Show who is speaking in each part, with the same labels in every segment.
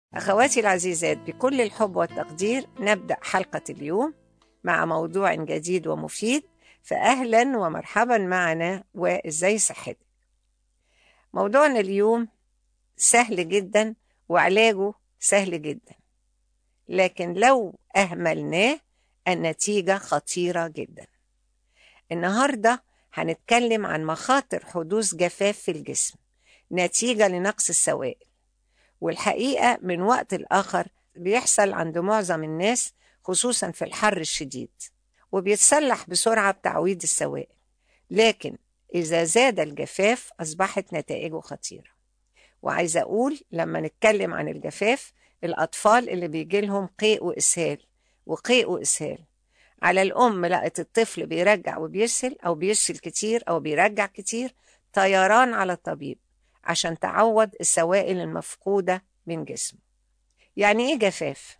Speaker 1: أخواتي العزيزات، بكل الحب والتقدير نبدأ حلقة اليوم مع موضوع جديد ومفيد، فأهلا ومرحبا معنا. وإزاي صحتك؟ موضوعنا اليوم سهل جدا وعلاجه سهل جدا، لكن لو أهملناه النتيجة خطيرة جدا. النهاردة هنتكلم عن مخاطر حدوث جفاف في الجسم نتيجة لنقص السوائل، والحقيقة من وقت لآخر بيحصل عند معظم الناس خصوصا في الحر الشديد، وبيتصلح بسرعة بتعويض السوائل، لكن إذا زاد الجفاف أصبحت نتائجه خطيرة. وعايزة أقول لما نتكلم عن الجفاف، الأطفال اللي بيجي لهم قيء وإسهال وقيء وإسهال، على الأم لقت الطفل بيرجع وبيسهل أو بيسهل كتير أو بيرجع كتير، طيران على الطبيب عشان تعوض السوائل المفقودة من جسمه. يعني إيه جفاف؟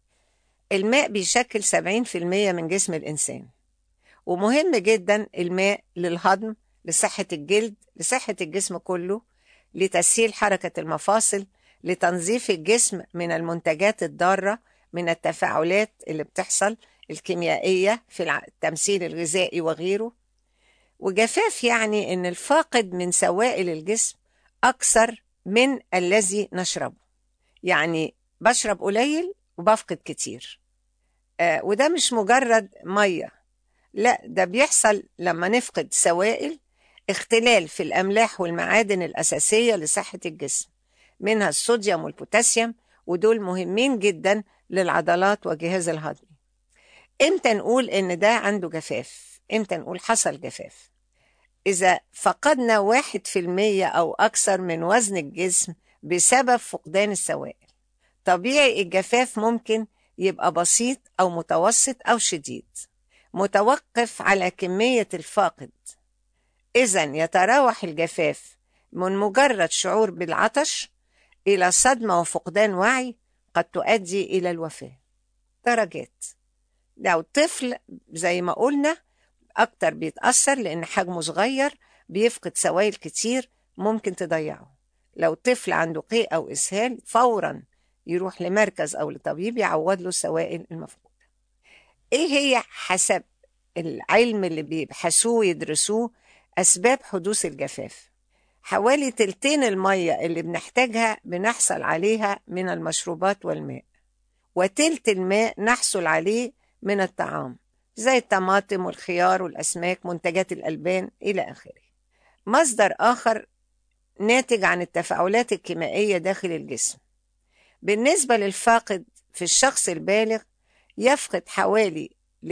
Speaker 1: الماء بيشكل 70% من جسم الإنسان، ومهم جدا الماء للهضم، لصحة الجلد، لصحة الجسم كله، لتسهيل حركة المفاصل، لتنظيف الجسم من المنتجات الضارة، من التفاعلات اللي بتحصل الكيميائية في التمثيل الغذائي وغيره. وجفاف يعني إن الفاقد من سوائل الجسم أكثر من الذي نشربه، يعني بشرب قليل وبفقد كتير. وده مش مجرد مية، لا، ده بيحصل لما نفقد سوائل، اختلال في الأملاح والمعادن الأساسية لصحة الجسم، منها الصوديوم والبوتاسيوم، ودول مهمين جدا للعضلات وجهاز الهضمي. امتى نقول ان ده عنده جفاف؟ امتى نقول حصل جفاف؟ إذا فقدنا 1% أو أكثر من وزن الجسم بسبب فقدان السوائل. طبيعي الجفاف ممكن يبقى بسيط أو متوسط أو شديد، متوقف على كمية الفاقد. إذن يتراوح الجفاف من مجرد شعور بالعطش إلى صدمة وفقدان وعي قد تؤدي إلى الوفاة. درجات. لو طفل زي ما قلنا أكتر بيتأثر لأن حجمه صغير، بيفقد سوائل كتير ممكن تضيعه. لو طفل عنده قيء أو إسهال فورا يروح لمركز أو لطبيب يعوض له السوائل المفقودة. إيه هي حسب العلم اللي بيبحثوه ويدرسوه أسباب حدوث الجفاف؟ حوالي تلتين المية اللي بنحتاجها بنحصل عليها من المشروبات والماء، وتلت الماء نحصل عليه من الطعام زي الطماطم والخيار والأسماك، منتجات الألبان إلى آخره. مصدر آخر ناتج عن التفاعلات الكيميائية داخل الجسم. بالنسبة للفاقد في الشخص البالغ يفقد حوالي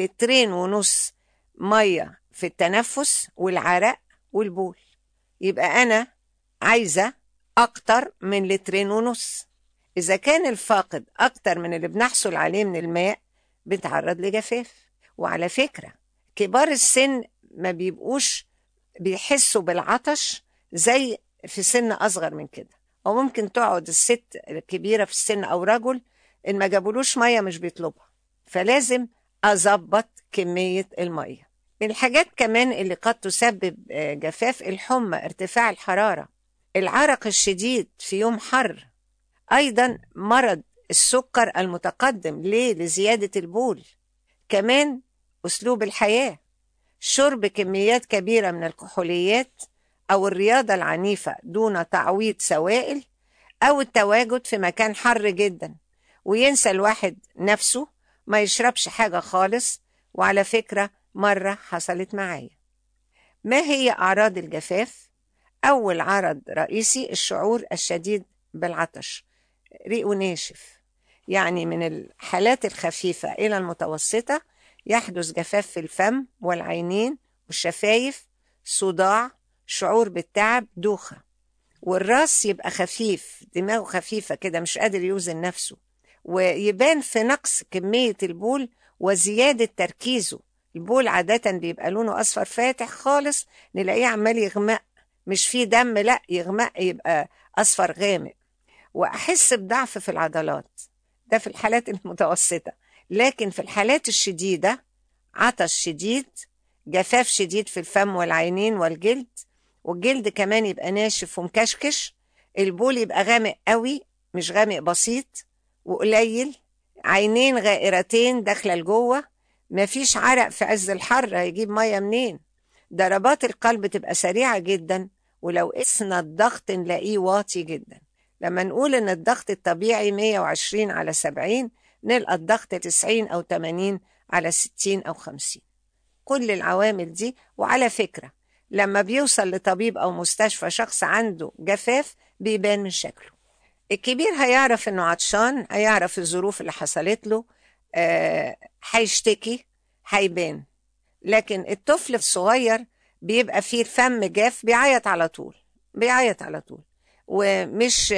Speaker 1: 2.5 لتر مية في التنفس والعرق والبول، يبقى أنا عايزة أكتر من 2.5 لتر. إذا كان الفاقد أكتر من اللي بنحصل عليه من الماء بنتعرض لجفاف. وعلى فكرة كبار السن ما بيبقوش بيحسوا بالعطش زي في سن أصغر من كده، أو ممكن تقعد الست الكبيرة في السن أو رجل إن ما جابولوش مية مش بيطلبها، فلازم أظبط كمية المية. من الحاجات كمان اللي قد تسبب جفاف الحمى، ارتفاع الحرارة، العرق الشديد في يوم حر، أيضا مرض السكر المتقدم لزيادة البول، كمان أسلوب الحياة، شرب كميات كبيرة من الكحوليات أو الرياضة العنيفة دون تعويض سوائل، أو التواجد في مكان حر جدا وينسى الواحد نفسه ما يشربش حاجة خالص. وعلى فكرة مرة حصلت معايا. ما هي أعراض الجفاف؟ أول عرض رئيسي الشعور الشديد بالعطش، ريقه ناشف، يعني من الحالات الخفيفة إلى المتوسطة يحدث جفاف في الفم والعينين والشفايف، صداع، شعور بالتعب، دوخة، والراس يبقى خفيف، دماغه خفيفة كده مش قادر يوزن نفسه، ويبان في نقص كمية البول وزيادة تركيزه. البول عادة بيبقى لونه أصفر فاتح خالص، نلاقيه عمال يغمق، مش فيه دم، لا يغمق يبقى أصفر غامق. وأحس بضعف في العضلات، ده في الحالات المتوسطة. لكن في الحالات الشديدة عطش شديد، جفاف شديد في الفم والعينين والجلد، والجلد كمان يبقى ناشف ومكشكش، البول يبقى غامق قوي مش غامق بسيط، وقليل، عينين غائرتين داخلة لجوه، مفيش عرق في عز الحر، هيجيب مية منين؟ ضربات القلب تبقى سريعة جدا، ولو قسنا الضغط نلاقيه واطي جدا. لما نقول ان الضغط الطبيعي 120/70، نلقى الضغط 90 أو 80/60 أو 50. كل العوامل دي. وعلى فكرة لما بيوصل لطبيب أو مستشفى شخص عنده جفاف بيبان من شكله. الكبير هيعرف انه عطشان، هيعرف الظروف اللي حصلت له، هيشتكي، هيبان. لكن الطفل الصغير بيبقى فيه الفم جاف، بيعيط على طول، بيعيط على طول، ومش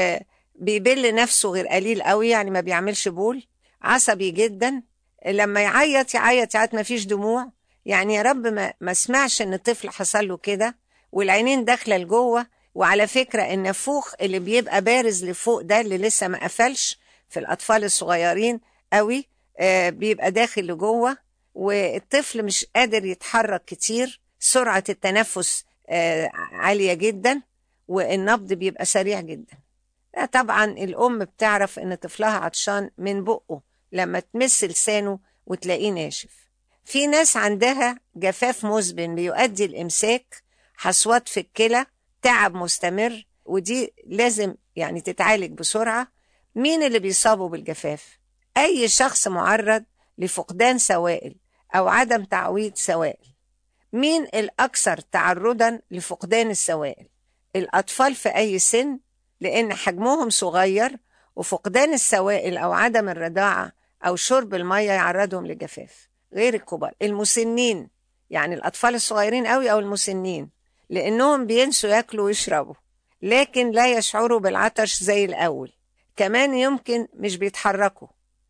Speaker 1: بيبل نفسه غير قليل قوي، يعني ما بيعملش بول، عصبي جدا. لما يعيط ما فيش دموع. يعني يا رب ما اسمعش ان الطفل حصل له كده، والعينين داخله لجوه. وعلى فكره النافوخ اللي بيبقى بارز لفوق ده اللي لسه ما قفلش في الاطفال الصغيرين قوي، بيبقى داخل لجوه، والطفل مش قادر يتحرك كتير، سرعه التنفس عاليه جدا، والنبض بيبقى سريع جدا. طبعا الأم بتعرف إن طفلها عطشان من بقه لما تمس لسانه وتلاقيه ناشف. في ناس عندها جفاف مزمن بيؤدي الإمساك، حصوات في الكلى، تعب مستمر، ودي لازم يعني تتعالج بسرعة. مين اللي بيصابوا بالجفاف؟ أي شخص معرض لفقدان سوائل أو عدم تعويض سوائل. مين الأكثر تعرضا لفقدان السوائل؟ الأطفال في أي سن، لأن حجمهم صغير، وفقدان السوائل أو عدم الرضاعة أو شرب المية يعرضهم لجفاف. غير الكبار، المسنين، يعني الأطفال الصغيرين قوي أو المسنين، لأنهم بينسوا يأكلوا ويشربوا لكن لا يشعروا بالعطش زي الأول. كمان يمكن مش بيتحركوا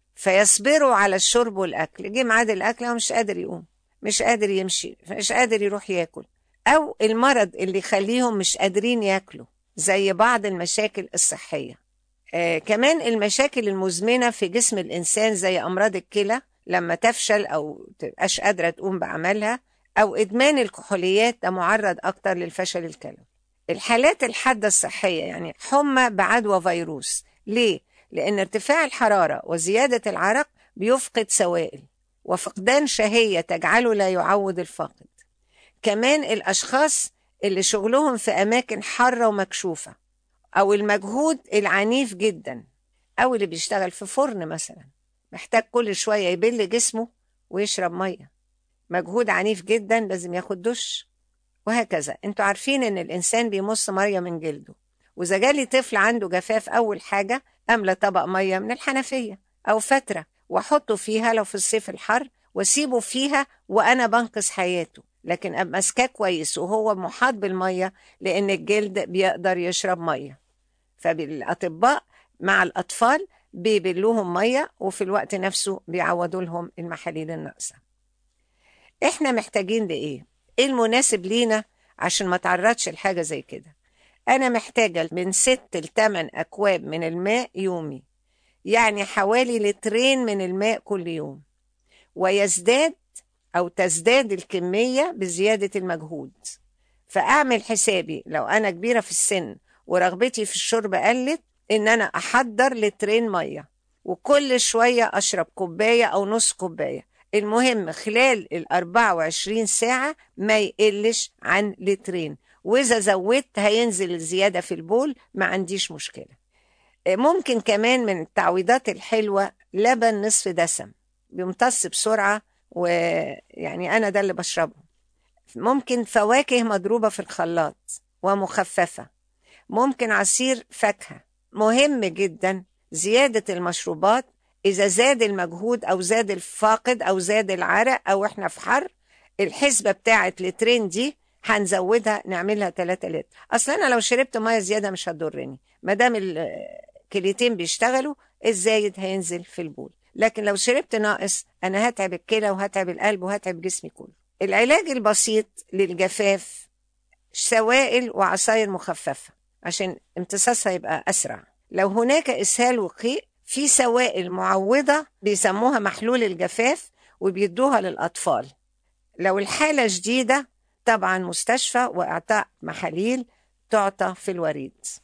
Speaker 1: فيصبروا على الشرب والأكل، جه ميعاد الأكل هو مش قادر يقوم، مش قادر يمشي، مش قادر يروح ياكل. أو المرض اللي يخليهم مش قادرين ياكلوا، زي بعض المشاكل الصحية. كمان المشاكل المزمنة في جسم الإنسان زي أمراض الكلى لما تفشل أو تبقاش قادرة تقوم بعملها، أو إدمان الكحوليات، ده معرض أكتر للفشل الكلوي. الحالات الحادة الصحية يعني حمى بعدوى فيروس. ليه؟ لأن ارتفاع الحرارة وزيادة العرق بيفقد سوائل، وفقدان شهية تجعله لا يعوض الفاقد. كمان الأشخاص اللي شغلهم في أماكن حارة ومكشوفة، أو المجهود العنيف جدا، أو اللي بيشتغل في فرن مثلا، محتاج كل شوية يبل جسمه ويشرب مية، مجهود عنيف جدا، لازم ياخد دش، وهكذا. انتوا عارفين ان الإنسان بيمص مية من جلده، وإذا جالي طفل عنده جفاف، أول حاجة أملى طبق مية من الحنفية أو فترة وأحطه فيها لو في الصيف الحر، وأسيبه فيها وأنا بنقذ حياته، لكن أبقى ماسكاه كويس وهو محاط بالمية، لأن الجلد بيقدر يشرب مية. فالأطباء مع الأطفال بيبلوهم مية، وفي الوقت نفسه بيعوضوا لهم المحاليل الناقصة. إحنا محتاجين لإيه؟ إيه المناسب لينا عشان ما تعرضش لحاجة زي كده؟ أنا محتاجة من 6 ل8 أكواب من الماء يومي، يعني حوالي 2 لتر من الماء كل يوم، ويزداد أو تزداد الكمية بزيادة المجهود. فأعمل حسابي لو أنا كبيرة في السن ورغبتي في الشرب قلت، إن أنا أحضر 2 لتر مية، وكل شوية أشرب كوباية أو نص كوباية. المهم خلال 24 ساعة ما يقلش عن 2 لتر، وإذا زودت هينزل الزيادة في البول، ما عنديش مشكلة. ممكن كمان من التعويضات الحلوة لبن نصف دسم، بيمتص بسرعة، ويعني أنا ده اللي بشربه. ممكن فواكه مضروبة في الخلاط ومخففة، ممكن عصير فاكهة. مهم جدا زيادة المشروبات إذا زاد المجهود أو زاد الفاقد أو زاد العرق أو إحنا في حر، الحسبة بتاعة لترين دي هنزودها، نعملها 3 لتر. أصلا أنا لو شربت مية زيادة مش هتضرني، مادام الكليتين بيشتغلوا، الزايد هينزل في البول. لكن لو شربت ناقص أنا هتعب الكلى وهتعب القلب وهتعب جسمي كله. العلاج البسيط للجفاف سوائل وعصاير مخففة عشان امتصاصها يبقى أسرع. لو هناك إسهال وقيء، في سوائل معوضة بيسموها محلول الجفاف وبيدوها للأطفال. لو الحالة جديدة طبعا مستشفى وإعطاء محاليل تعطى في الوريد.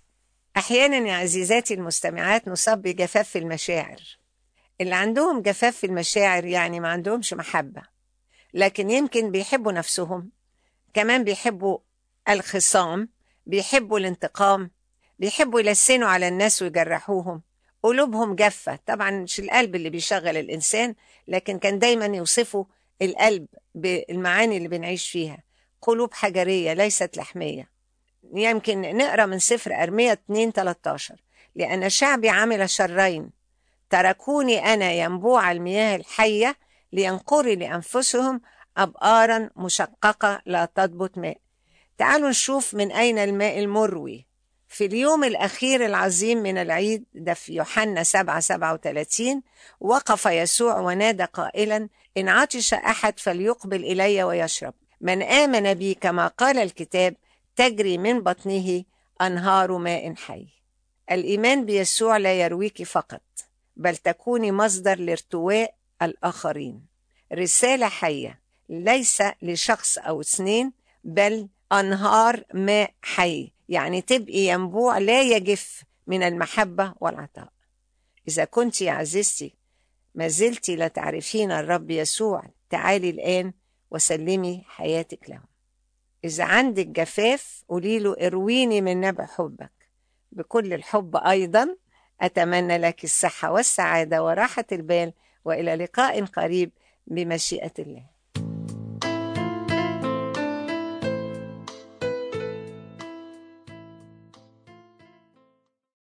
Speaker 1: أحيانا يا عزيزاتي المستمعات نصاب بجفاف في المشاعر. اللي عندهم جفاف في المشاعر يعني ما عندهمش محبة، لكن يمكن بيحبوا نفسهم، كمان بيحبوا الخصام، بيحبوا الانتقام، بيحبوا يلسنوا على الناس ويجرحوهم. قلوبهم جافة. طبعا مش القلب اللي بيشغل الإنسان، لكن كان دايما يوصفوا القلب بالمعاني اللي بنعيش فيها. قلوب حجرية ليست لحمية. يمكن نقرأ من سفر أرميا 2:13: لأن شعبي عمل شرين، تركوني أنا ينبوع المياه الحية لينقروا لأنفسهم أبآرا مشققة لا تضبط ماء. تعالوا نشوف من أين الماء المروي. في اليوم الأخير العظيم من العيد ده في يوحنا 7:37 وقف يسوع ونادى قائلا: إن عطش أحد فليقبل إلي ويشرب، من آمن بي كما قال الكتاب تجري من بطنه أنهار ماء حي. الإيمان بيسوع لا يرويك فقط، بل تكوني مصدر لارتواء الآخرين. رسالة حية ليس لشخص أو اثنين، بل أنهار ماء حي، يعني تبقي ينبوع لا يجف من المحبة والعطاء. إذا كنت يا عزيزتي ما زلت لا تعرفين الرب يسوع، تعالي الآن وسلمي حياتك له. إذا عندك جفاف قولي له: ارويني من نبع حبك. بكل الحب أيضا أتمنى لك الصحة والسعادة وراحة البال، وإلى لقاء قريب بمشيئة الله.